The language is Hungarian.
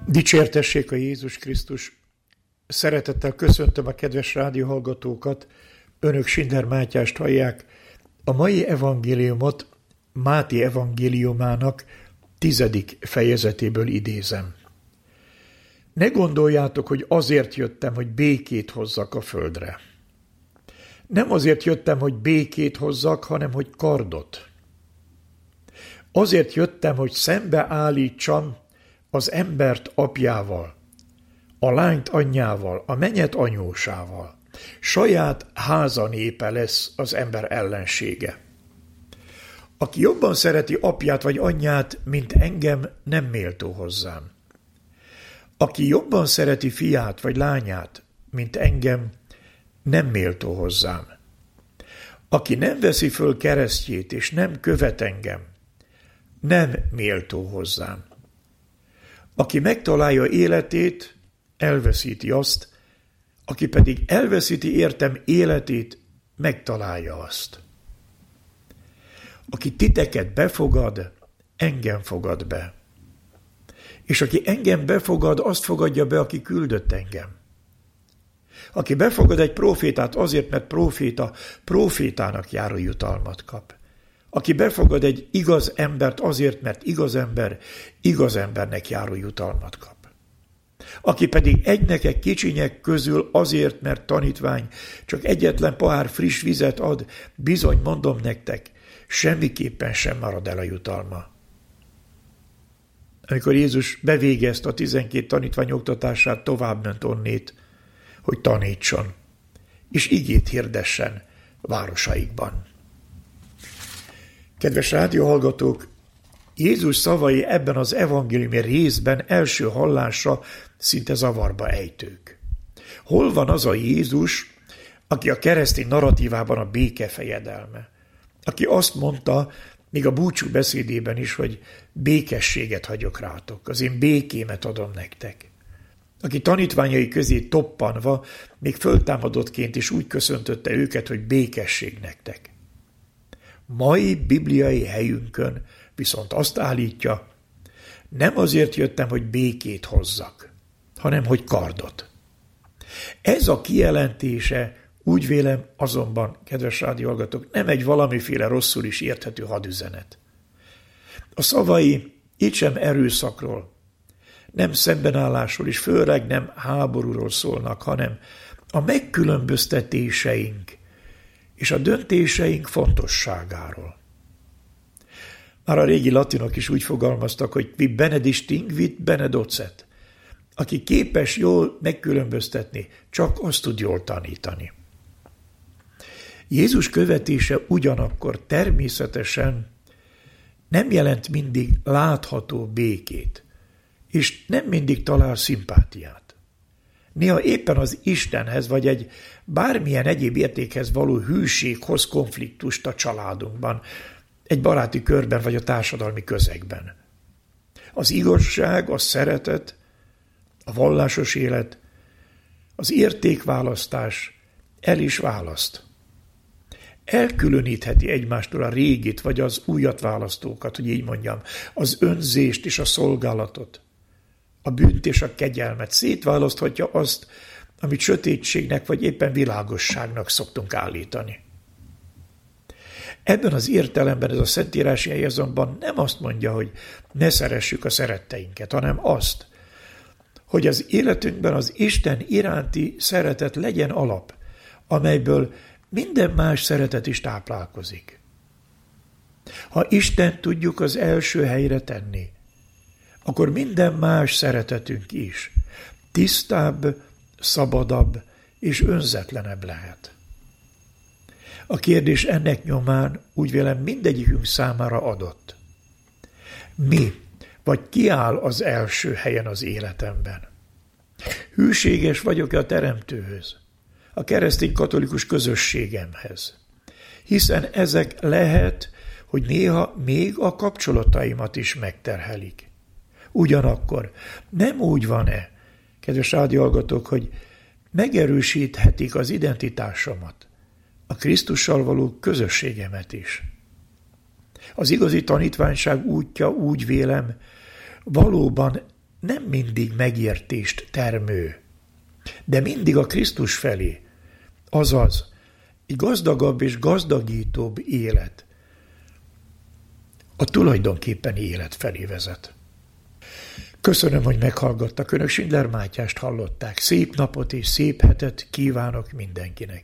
Dicsértessék a Jézus Krisztus! Szeretettel köszöntöm a kedves rádióhallgatókat, önök Sinder Mátyást hallják. A mai evangéliumot Máté evangéliumának 10. fejezetéből idézem. Ne gondoljátok, hogy azért jöttem, hogy békét hozzak a földre. Nem azért jöttem, hogy békét hozzak, hanem hogy kardot. Azért jöttem, hogy szembeállítsam az embert apjával, a lányt anyjával, a mennyet anyósával. Saját háza népe lesz az ember ellensége. Aki jobban szereti apját vagy anyját, mint engem, nem méltó hozzám. Aki jobban szereti fiát vagy lányát, mint engem, nem méltó hozzám. Aki nem veszi föl keresztjét és nem követ engem, nem méltó hozzám. Aki megtalálja életét, elveszíti azt, aki pedig elveszíti értem életét, megtalálja azt. Aki titeket befogad, engem fogad be. És aki engem befogad, azt fogadja be, aki küldött engem. Aki befogad egy prófétát azért, mert próféta, prófétának járó jutalmat kap. Aki befogad egy igaz embert azért, mert igaz ember, igaz embernek járó jutalmat kap. Aki pedig egynekek kicsinyek közül azért, mert tanítvány, csak egyetlen pohár friss vizet ad, bizony mondom nektek, semmiképpen sem marad el a jutalma. Amikor Jézus bevégezte a 12 tanítvány oktatását, továbbment onnét, hogy tanítson, és igét hirdessen városaikban. Kedves rádióhallgatók, Jézus szavai ebben az evangéliumi részben első hallásra szinte zavarba ejtők. Hol van az a Jézus, aki a keresztény narratívában a béke fejedelme? Aki azt mondta, még a búcsú beszédében is, hogy békességet hagyok rátok, az én békémet adom nektek. Aki tanítványai közé toppanva, még föltámadottként is úgy köszöntötte őket, hogy békesség nektek. Mai bibliai helyünkön viszont azt állítja, nem azért jöttem, hogy békét hozzak, hanem hogy kardot. Ez a kijelentése, úgy vélem azonban, kedves rádióhallgatók, nem egy valamiféle rosszul is érthető hadüzenet. A szavai itt sem erőszakról, nem szembenállásról és főleg nem háborúról szólnak, hanem a megkülönböztetéseink és a döntéseink fontosságáról. Már a régi latinok is úgy fogalmaztak, hogy qui benedistinguit benedocet. Aki képes jól megkülönböztetni, csak azt tud jól tanítani. Jézus követése ugyanakkor természetesen nem jelent mindig látható békét, és nem mindig talál szimpátiát. Néha éppen az Istenhez vagy egy bármilyen egyéb értékhez való hűség hoz konfliktust a családunkban, egy baráti körben vagy a társadalmi közegben. Az igazság, a szeretet, a vallásos élet, az értékválasztás el is választ. Elkülönítheti egymástól a régit vagy az újat választókat, hogy így mondjam, az önzést és a szolgálatot, a bűnt és a kegyelmet, szétválaszthatja azt, amit sötétségnek vagy éppen világosságnak szoktunk állítani. Ebben az értelemben ez a szentírási hely azonban nem azt mondja, hogy ne szeressük a szeretteinket, hanem azt, hogy az életünkben az Isten iránti szeretet legyen alap, amelyből minden más szeretet is táplálkozik. Ha Istent tudjuk az első helyre tenni, akkor minden más szeretetünk is tisztább, szabadabb és önzetlenebb lehet. A kérdés ennek nyomán úgy vélem mindegyikünk számára adott. Mi, vagy ki áll az első helyen az életemben? Hűséges vagyok-e a Teremtőhöz, a keresztény katolikus közösségemhez? Hiszen ezek lehet, hogy néha még a kapcsolataimat is megterhelik. Ugyanakkor nem úgy van-e, kedves rádióhallgatók, hogy megerősíthetik az identitásomat, a Krisztussal való közösségemet is. Az igazi tanítványság útja, úgy vélem, valóban nem mindig megértést termő, de mindig a Krisztus felé, azaz egy gazdagabb és gazdagítóbb élet, a tulajdonképpeni élet felé vezet. Köszönöm, hogy meghallgattak. Önök Schindler Mátyást hallották. Szép napot és szép hetet kívánok mindenkinek.